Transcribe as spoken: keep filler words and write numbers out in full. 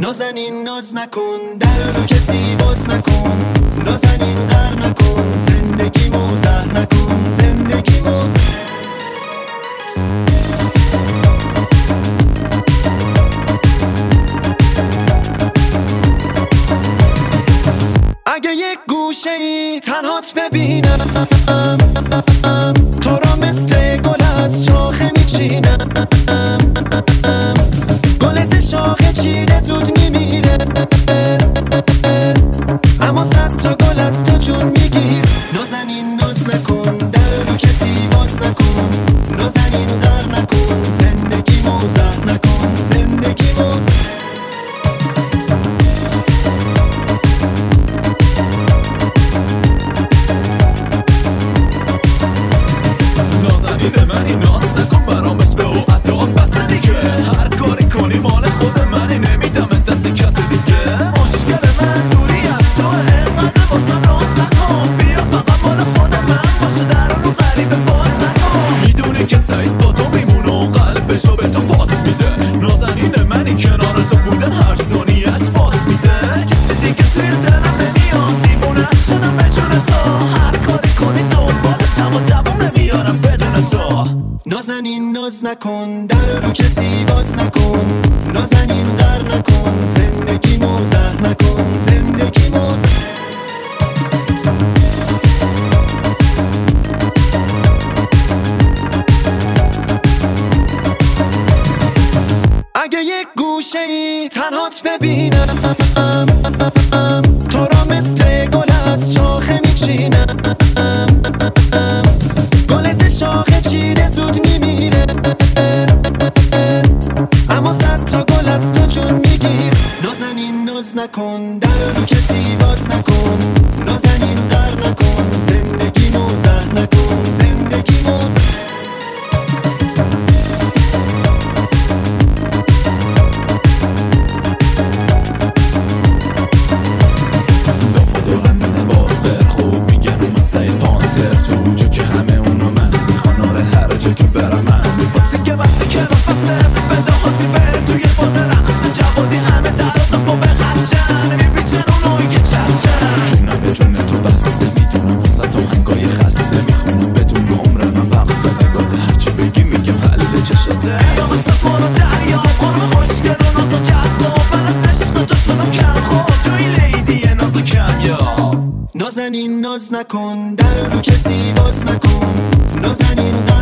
نازنین ناز نکن، در رو کسی باز نکن، نازنین غر نکن، زندگی موزه نکن، زندگی موزه. اگه یک گوشه ای تنهات ببینم، تو رو مثل گل از شاخه میچینم، گل ز شاخه چیده زود میمیره، اما صد تا گل از تو جون میگیر. نازنین ناز نکن، در رو کسی باز نکن، نازنین غر نکن، زندگی موزه نکن، زندگی موزه. نازنین منی ناز نکن برامش به او عطا بس دیگه، هر کاری کنی مال خود منی، نمیدم دست کسی دیگه. مشکل من دوری از تو، اینقدر واسم راز نکن، بیا فقط مال خود من باشه، در رو غریبه باز نکن. میدونی که سعید با تو میمونه و قلبشو به تو پاس میده، نازنین منی کنار تو بودن هر ثانیه‌اش باز میده. کسی دیگه توی دلم نمیاد، دیوونه شدم به جون تو، هر کاری کنی دنبالتم و دوام نمیارم بدون تو. نازنین ناز نکن، در رو کسی باز نکن، نازنین غر نکن، زندگی موزه نکن، زندگی موزه. اگه یک گوشه ای تنهات ببینم، تو رو مثل گل از شاخه میچینم، گل ز شاخه چیده زود میمیره، اما صد تا گل از تو جون میگیر. نازنین ناز نکن، در رو کسی باز نکن، نازنین غر نکن، زندگی موزه نکن، زندگی موزه. تو جا که همه اونا من میخوان، آره هر جا که برم من میخواد دیگه بسه که نفسه بداختی بریم توی فاز رقص جوادی، همه در دفا به خدشن میبیچن اونایی که چشن، جونم به جون تو بسته، میدونم واسه تو هنگای خسته، میخونم بدون عمر من وقت نگاته، هرچی بگی میگم حل چشاته. یا مثل بارو دریا قرم خوشگل و ناز و جذاب، من از عشق تو شدم کم خواب، توی لیدی ناز و کمیاب. نازنین ناز نکن، در رو کسی باز نکن، نازنین غر